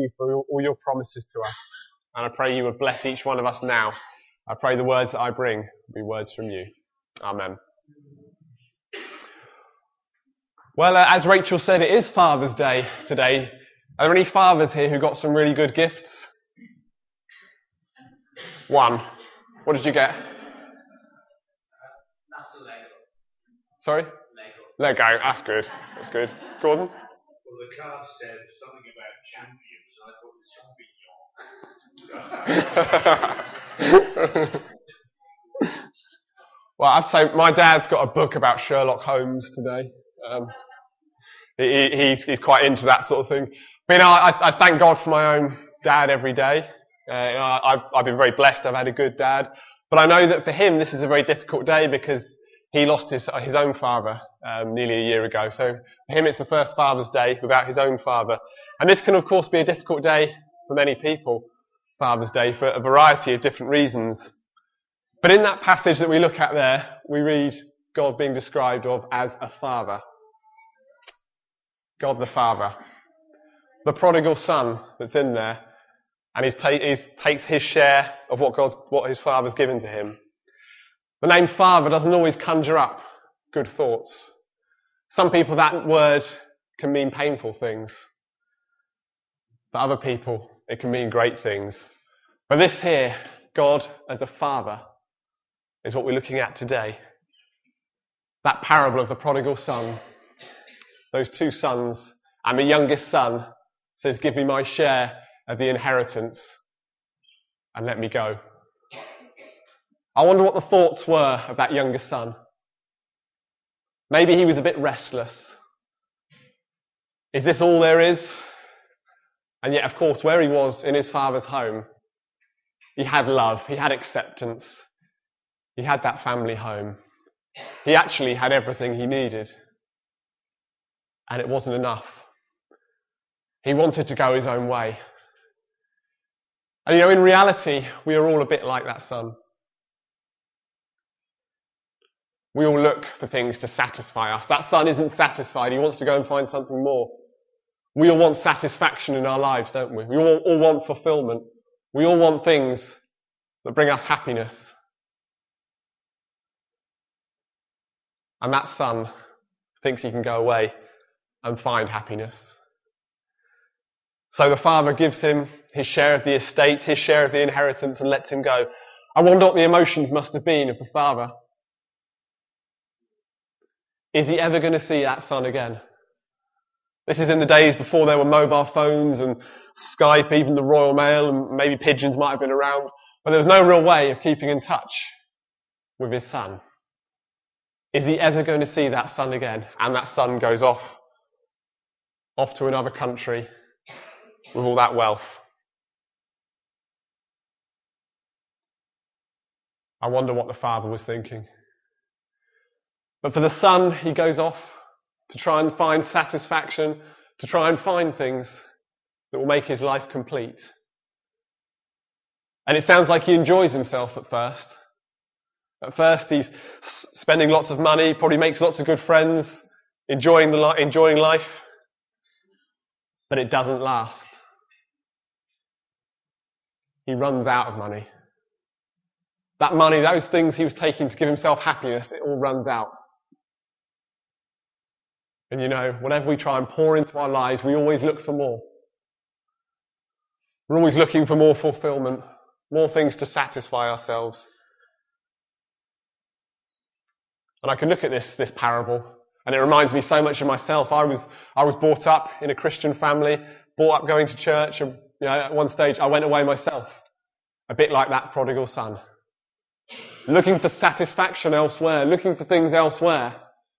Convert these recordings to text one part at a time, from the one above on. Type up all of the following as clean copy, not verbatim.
you for all your promises to us. And I pray you would bless each one of us now. I pray the words that I bring be words from you. Amen. Well, as Rachel said, it is Father's Day today. Are there any fathers here who got some really good gifts? One. What did you get? That's a Lego. Sorry? Lego. That's good. That's good. Gordon? Well, the card said something about champions, and I thought it was champion. Well, I'd say my dad's got a book about Sherlock Holmes today. He's quite into that sort of thing. But I thank God for my own dad every day. I've been very blessed. I've had a good dad. But I know that for him, this is a very difficult day because he lost his own father nearly a year ago. So for him, it's the first Father's Day without his own father. And this can, of course, be a difficult day for many people, Father's Day, for a variety of different reasons. But in that passage that we look at there, we read God being described of as a father. God the Father. The prodigal son that's in there, and he takes his share of what his father's given to him. The name father doesn't always conjure up good thoughts. Some people, that word can mean painful things. For other people, it can mean great things. But this here, God as a father, is what we're looking at today. That parable of the prodigal son, those two sons, and the youngest son says, give me my share of the inheritance and let me go. I wonder what the thoughts were of that youngest son. Maybe he was a bit restless. Is this all there is? And yet, of course, where he was in his father's home, he had love, he had acceptance, he had that family home. He actually had everything he needed. And it wasn't enough. He wanted to go his own way. And in reality, we are all a bit like that son. We all look for things to satisfy us. That son isn't satisfied. He wants to go and find something more. We all want satisfaction in our lives, don't we? We all want fulfillment. We all want things that bring us happiness. And that son thinks he can go away and find happiness. So the father gives him his share of the estate, his share of the inheritance, and lets him go. I wonder what the emotions must have been of the father. Is he ever going to see that son again? This is in the days before there were mobile phones and Skype, even the Royal Mail, and maybe pigeons might have been around. But there was no real way of keeping in touch with his son. Is he ever going to see that son again? And that son goes off to another country with all that wealth. I wonder what the father was thinking. But for the son, he goes off to try and find satisfaction, to try and find things that will make his life complete. And it sounds like he enjoys himself at first. At first, he's spending lots of money, probably makes lots of good friends, enjoying life. But it doesn't last. He runs out of money. That money, those things he was taking to give himself happiness, it all runs out. And whatever we try and pour into our lives, we always look for more. We're always looking for more fulfillment, more things to satisfy ourselves. And I can look at this parable, and it reminds me so much of myself. I was brought up in a Christian family, brought up going to church, and at one stage I went away myself, a bit like that prodigal son. Looking for satisfaction elsewhere, looking for things elsewhere.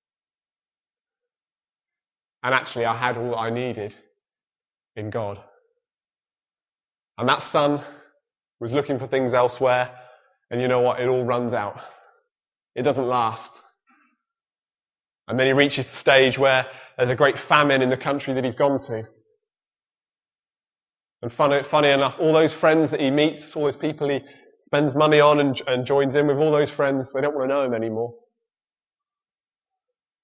And actually I had all that I needed in God. And that son was looking for things elsewhere, and you know what? It all runs out. It doesn't last. And then he reaches the stage where there's a great famine in the country that he's gone to. And funny enough, all those friends that he meets, all those people he spends money on and joins in with, all those friends, they don't want to know him anymore.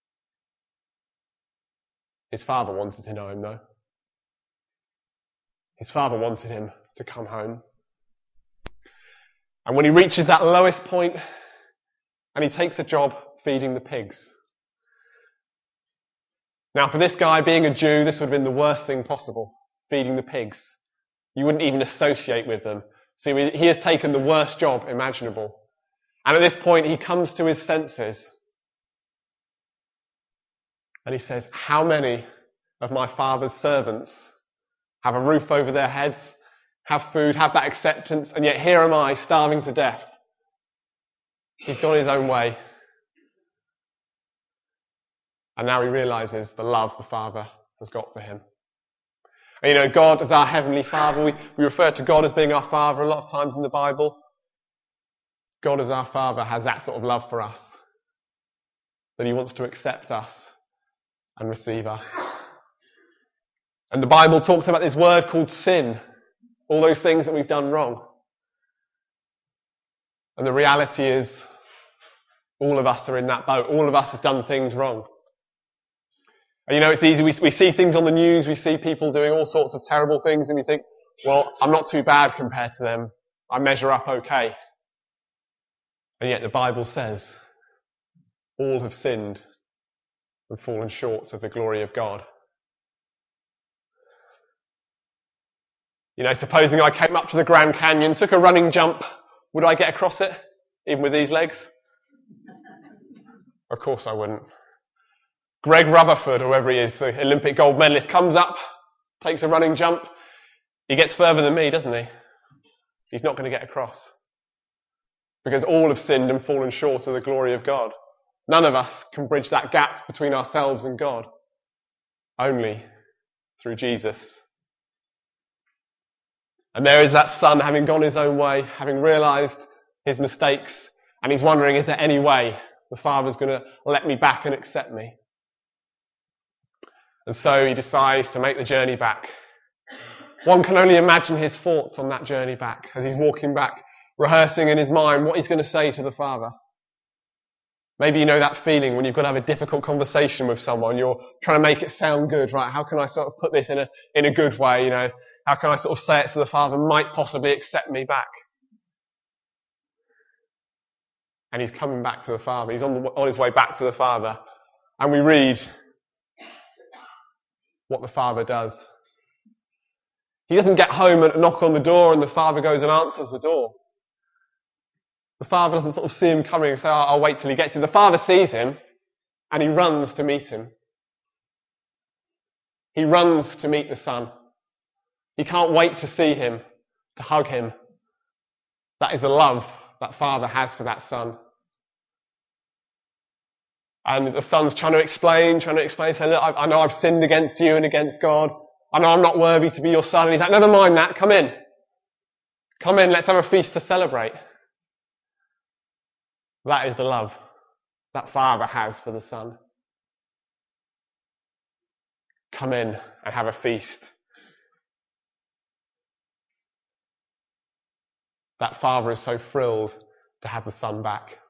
His father wanted to know him though. His father wanted him to come home. And when he reaches that lowest point, and he takes a job feeding the pigs. Now, for this guy, being a Jew, this would have been the worst thing possible, feeding the pigs. You wouldn't even associate with them. So he has taken the worst job imaginable. And at this point, he comes to his senses. And he says, how many of my father's servants have a roof over their heads, have food, have that acceptance, and yet here am I, starving to death. He's gone his own way. And now he realizes the love the Father has got for him. And you know, God as our Heavenly Father, we refer to God as being our Father a lot of times in the Bible. God as our Father has that sort of love for us, that he wants to accept us and receive us. And the Bible talks about this word called sin, all those things that we've done wrong. And the reality is, all of us are in that boat. All of us have done things wrong. And you know, it's easy. We see things on the news. We see people doing all sorts of terrible things, and we think, well, I'm not too bad compared to them. I measure up okay. And yet the Bible says, all have sinned and fallen short of the glory of God. You know, supposing I came up to the Grand Canyon, took a running jump, would I get across it, even with these legs? Of course I wouldn't. Greg Rutherford, whoever he is, the Olympic gold medalist, comes up, takes a running jump. He gets further than me, doesn't he? He's not going to get across. Because all have sinned and fallen short of the glory of God. None of us can bridge that gap between ourselves and God. Only through Jesus. And there is that son having gone his own way, having realised his mistakes, and he's wondering, is there any way the Father's going to let me back and accept me? And so he decides to make the journey back. One can only imagine his thoughts on that journey back as he's walking back, rehearsing in his mind what he's going to say to the Father. Maybe you know that feeling when you've got to have a difficult conversation with someone. You're trying to make it sound good, right? How can I sort of put this in a good way, you know? How can I sort of say it so the Father might possibly accept me back? And he's coming back to the Father. He's on his way back to the Father. And we read what the Father does. He doesn't get home and knock on the door and the Father goes and answers the door. The Father doesn't sort of see him coming and say, I'll wait till he gets here. The Father sees him and he runs to meet him. He runs to meet the Son. He can't wait to see him, to hug him. That is the love that Father has for that Son. And the Son's trying to explain, say, look, I know I've sinned against you and against God. I know I'm not worthy to be your son. And he's like, never mind that, come in. Come in, let's have a feast to celebrate. That is the love that Father has for the Son. Come in and have a feast. That Father is so thrilled to have the Son back.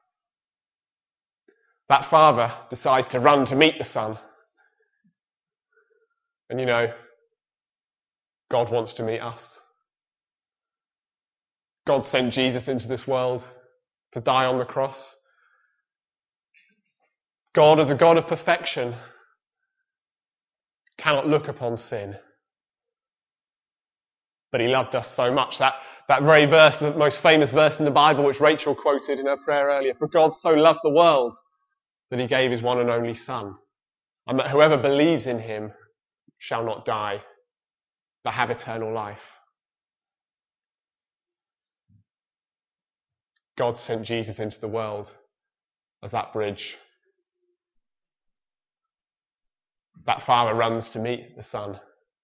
That Father decides to run to meet the Son. And you know, God wants to meet us. God sent Jesus into this world to die on the cross. God, as a God of perfection, cannot look upon sin. But he loved us so much. That very verse, the most famous verse in the Bible, which Rachel quoted in her prayer earlier, for God so loved the world that he gave his one and only Son, and that whoever believes in him shall not die, but have eternal life. God sent Jesus into the world as that bridge. That Father runs to meet the Son.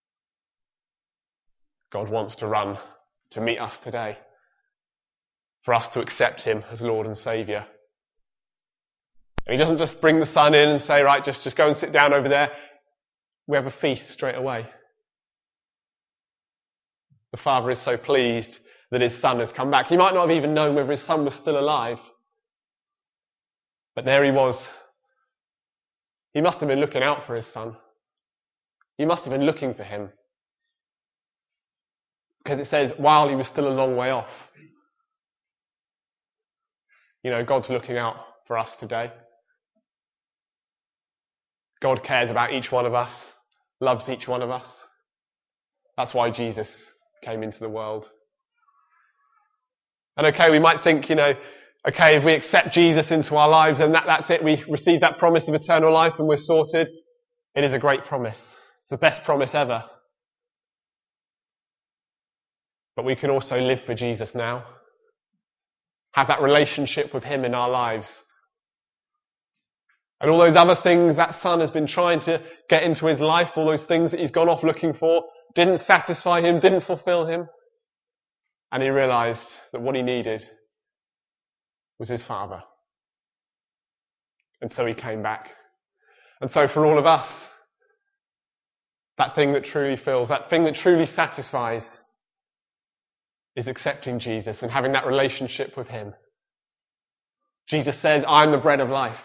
God wants to run to meet us today, for us to accept him as Lord and Saviour. And he doesn't just bring the Son in and say, right, just go and sit down over there. We have a feast straight away. The Father is so pleased that his Son has come back. He might not have even known whether his Son was still alive. But there he was. He must have been looking out for his Son. He must have been looking for him. Because it says, while he was still a long way off. You know, God's looking out for us today. God cares about each one of us, loves each one of us. That's why Jesus came into the world. And okay, we might think, okay, if we accept Jesus into our lives and that's it, we receive that promise of eternal life and we're sorted. It is a great promise. It's the best promise ever. But we can also live for Jesus now. Have that relationship with him in our lives. And all those other things that son has been trying to get into his life, all those things that he's gone off looking for, didn't satisfy him, didn't fulfill him. And he realised that what he needed was his Father. And so he came back. And so for all of us, that thing that truly fills, that thing that truly satisfies, is accepting Jesus and having that relationship with him. Jesus says, I'm the bread of life.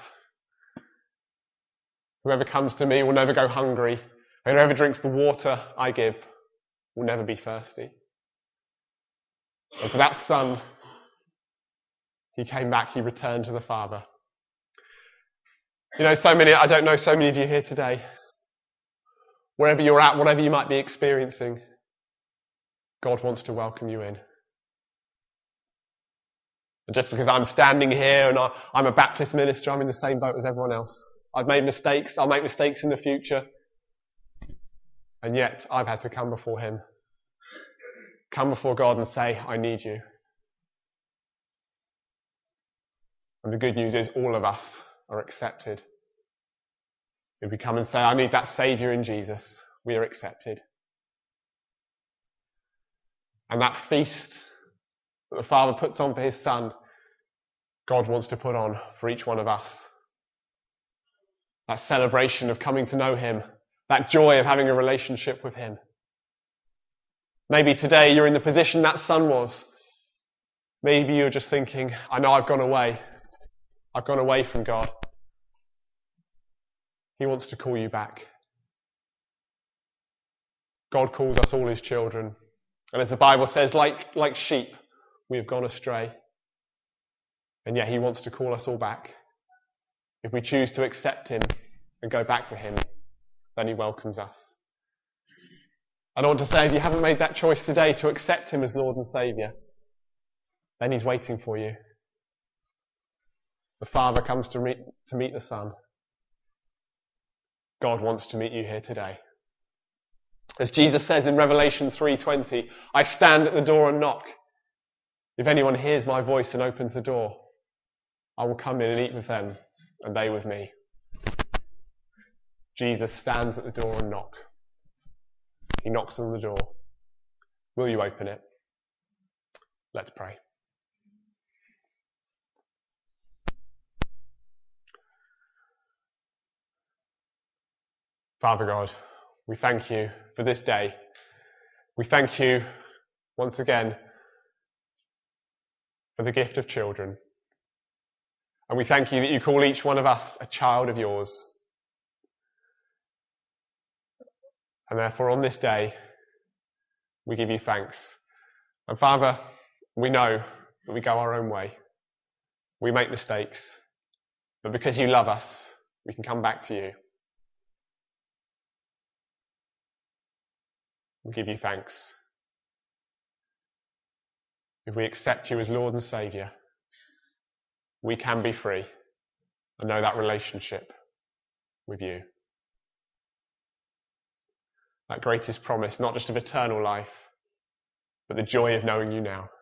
Whoever comes to me will never go hungry, and whoever drinks the water I give will never be thirsty. And for that son, he came back, he returned to the Father. I don't know so many of you here today. Wherever you're at, whatever you might be experiencing, God wants to welcome you in. And just because I'm standing here and I'm a Baptist minister, I'm in the same boat as everyone else. I've made mistakes, I'll make mistakes in the future. And yet, I've had to come before him. Come before God and say, I need you. And the good news is all of us are accepted. If we come and say, I need that Saviour in Jesus, we are accepted. And that feast that the Father puts on for his Son, God wants to put on for each one of us. That celebration of coming to know him, that joy of having a relationship with him. Maybe today you're in the position that son was. Maybe you're just thinking, I know I've gone away. I've gone away from God. He wants to call you back. God calls us all his children. And as the Bible says, like sheep, we have gone astray. And yet he wants to call us all back. If we choose to accept him and go back to him, then he welcomes us. And I want to say, if you haven't made that choice today to accept him as Lord and Saviour, then he's waiting for you. The Father comes to meet the Son. God wants to meet you here today. As Jesus says in Revelation 3:20, I stand at the door and knock. If anyone hears my voice and opens the door, I will come in and eat with them, and they with me. Jesus stands at the door and knocks. He knocks on the door. Will you open it? Let's pray. Father God, we thank you for this day. We thank you once again for the gift of children. And we thank you that you call each one of us a child of yours. And therefore on this day, we give you thanks. And Father, we know that we go our own way. We make mistakes. But because you love us, we can come back to you. We give you thanks. If we accept you as Lord and Saviour, we can be free and know that relationship with you. That greatest promise, not just of eternal life, but the joy of knowing you now.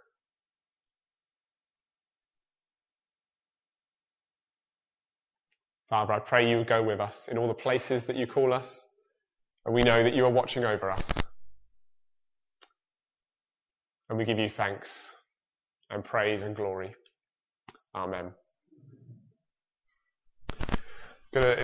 Father, I pray you would go with us in all the places that you call us, and we know that you are watching over us. And we give you thanks and praise and glory. Amen.